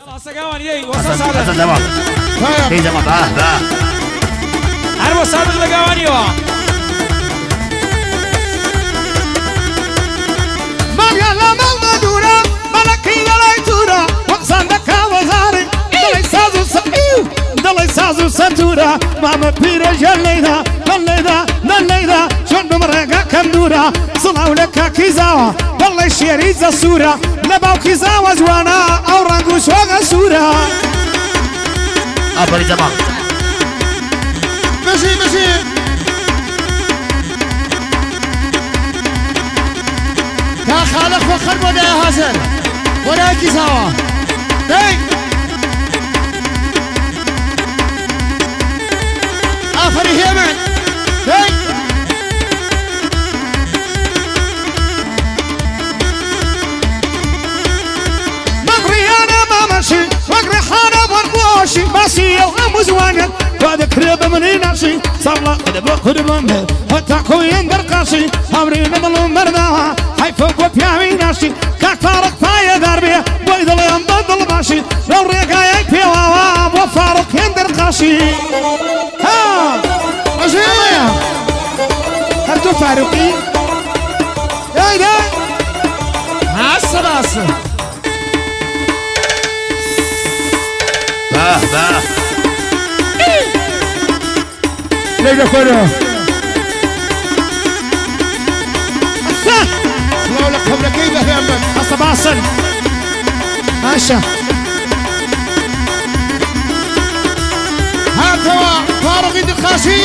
سقاواني وصل هذا حسن تمام في تمام باه عربو سابق لقاواني مال يلا مال مدورة ملكي يلا يتورة وقصانك وزاري دلي سازو سقيو دلي سازو سنتورة ماما بيرا جليدا نليدا شون بمرقا كندورة صنعوا لك كيزاوة والله الشيريزة السورة نباو كيزاوة جوانا أو رانقوش وغا سورة أبري تمام ماشي يا خالق فخر بدا يا حسن ولا كيزاوة هاي آفري هيمن هاي وقري حانا برقوشي ماشي يوم زوانك وذكر بمني نفسي صبلا قد بمه وتاكو يندرقاشي امري نضل مرناها حيفوق وبيامي ناشي كاكفارق فايا دربيه ويضل ينضل باشي لو ريقايا بيواب وفارق يندرقاشي ها ماشي هرتو فاروقي اي عسل باه ليجا كورو سلام لك قبل كيف يا عمك حسب عسل ماشا هاتوا فاروق الدقاشي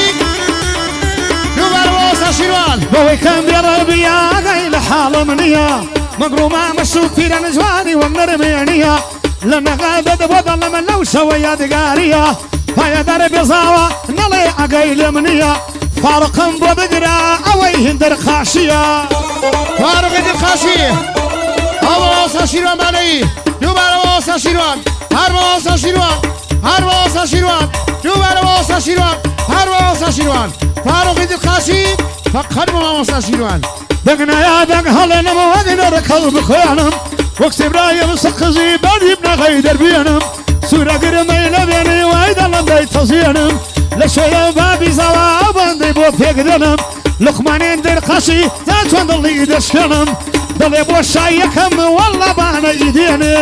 يبارو ساشيروان بوي كان بيربيا غير حال منيا مقرومه مشوف في نجواني ومنرمينيا لما غابت وضل من لو شوية دقارية فيا درب صاوة نلي عقيل منية فارق ببقرا اويه درخاشية فارق درخاشية هاربا ساشيروان باني دوبارا ساشيروان هاربا ساشيروان دوبارا ساشيروان هاربا ساشيروان فارق درخاشي فقر ساشيروان دقنا يا دق هلنا موادن ركض بخيانم وكسب راية مسقزي بادي ابن غيدر بيانم سورة قرمينا بيني وايدا لندي تصيانم لشوية بابي زوا باندي بوفيق دنم لقمانين دير خاشي ذات واندلي دشكنم دلي بوشايكم والله بانا ايديني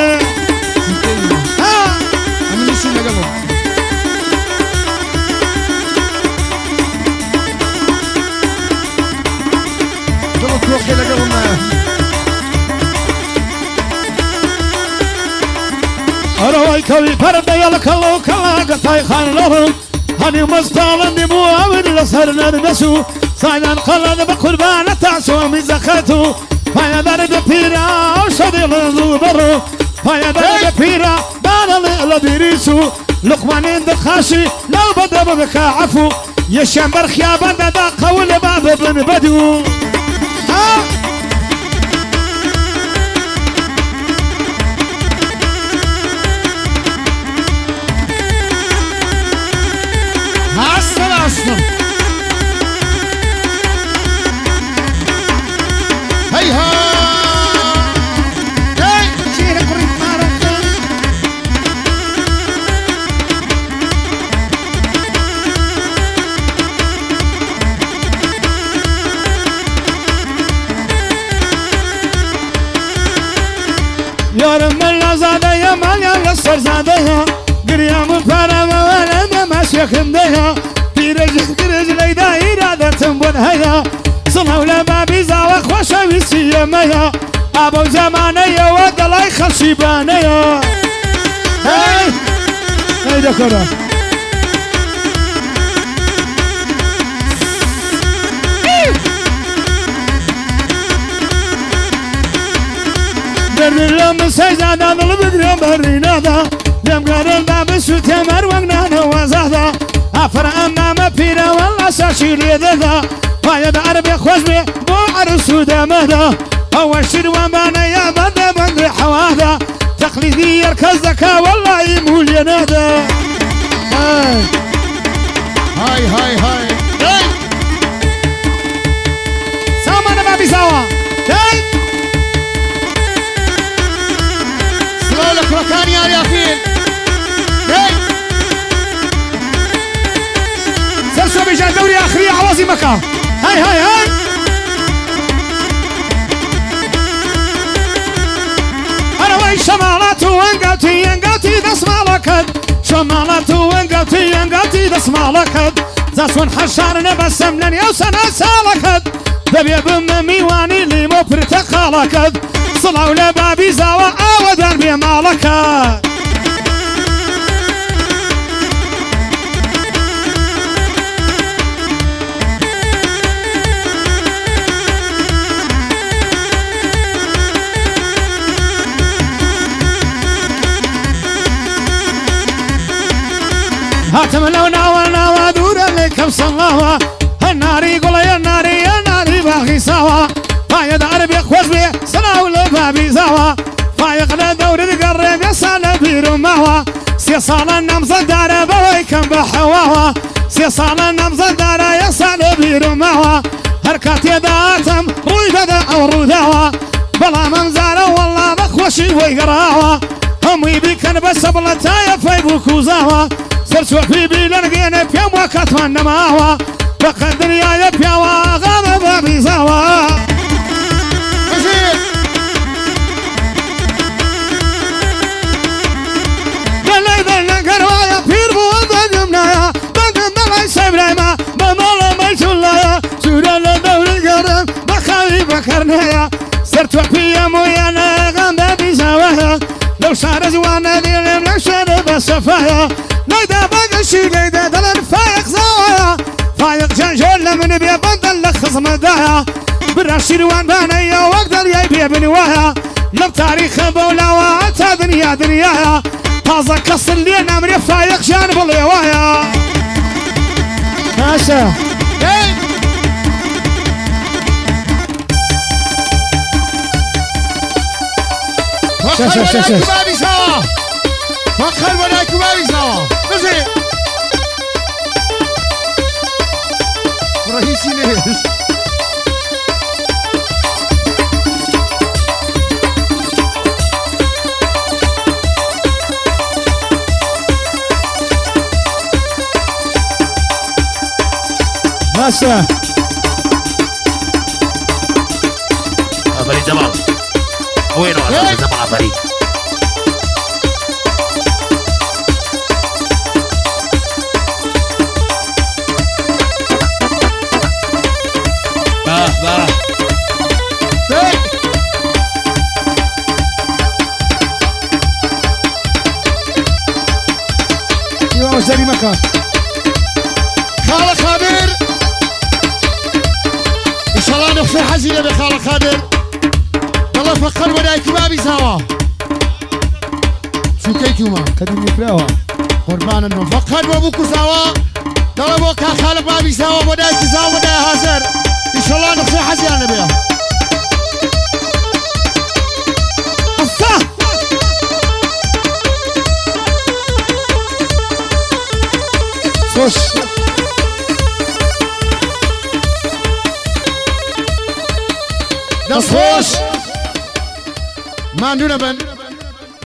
ها امني شو لقلب دلو توخي لقلب أروي كوي برد يلك الله كلاك تاي خان لهم هني مستعلن دمو أمن لسهرنا نسو سايدان قلن بقربان تعسو من زكاتو فايا درد بيرا وشدل الضبرو فايا درد بيرا بانا لبيريسو لقمانين دخاشي لو بدا بك عفو يشمبر خيابان دا قول باب بن بدو ها أصلا هيها هاي شيرة قريب مارك يا رب الزادة يا مال يا الصر زادة قريام فرام وانا ماشي خندها رجلي دايرة تنبون هيا صنعوا لما بيزاوة خوشة ويسياميا أبو زمانيا ودلاي خشيبانيا هاي دكورة در اللهم سيزادا ضلبقرا برينادا لم قال الباب سوتي مروقنا نوازادا أفر أمام بيرا والله ساشيري ذا فايد عربي خوشبي بو عرسو دامدا هو شروان بانا يا بدا بندري حوادا تقليدي يركز ذكا والله يمول ينادا هاي سامانا بابي سوا هاي سلولك ركاني يا يخيل خري عوازي مكة هاي أنا وين شمالات وانقلتي دسمع لكد شمالات وانقلتي دسمع لكد زاسون حشارنا بسمنن يوسنا سالكد دبي بميواني اللي مو برتقالكد صلاو لبابي زاوا آودان بمالكد هاتم لو ناوا دورا لكم صلاوا الناري قول يا ناري باغي سوا فايد عربي خوش بي صلاو لبابي زاوا فايق دور القرب يسال بيرماوا سيصال النمز الدار بويكم بحواوا سيصال النمز الدار يسال بيرماوا هركات يداتم رويدا او روداوا بلا منزارا والله بخوشي ويقراوا هم يبيكن بس بلتايا فيبوكو زاوا سرسو في بيلرقين بيام وكاتوان نماوا بقدر يا بياوا غام بابي زاوا دلي دلنا قروايا بيربو بدمنايا بدم دلي سبرايما بمالا ميتولايا سورا لدور القرم بخاوي بكرنايا سرتو بيام ويانا غام بابي زاوا لو صار زوانا ديلم لو شرب الصفايا ليدا بقشي ليدا دلن فايق زوايا فايق جنجول من بيا بندل لخص مدايا براشي روان بانيا واقدر يبيا بنوايا لم تاريخ بولاوا تا دنيايا طازة كسر لينا من فايق جانب اليوايا ماشا فخر ولايكم بابي سوا نزل رئيسي نيس ماشا فريد جمال وينه هذا جمال فريد زري مكان خالق خابر ان شاء الله نخفي حزينه بخالق خابر والله فخر ولا كبابي سوا شو كيتوما كدني فلاوا قربان انه فخر وابوكو سوا طلبوا خالق بابي سوا ودا سوا ودا هازر ان شاء الله نخفي حزينه بها خوش دست خوش ماندونه بن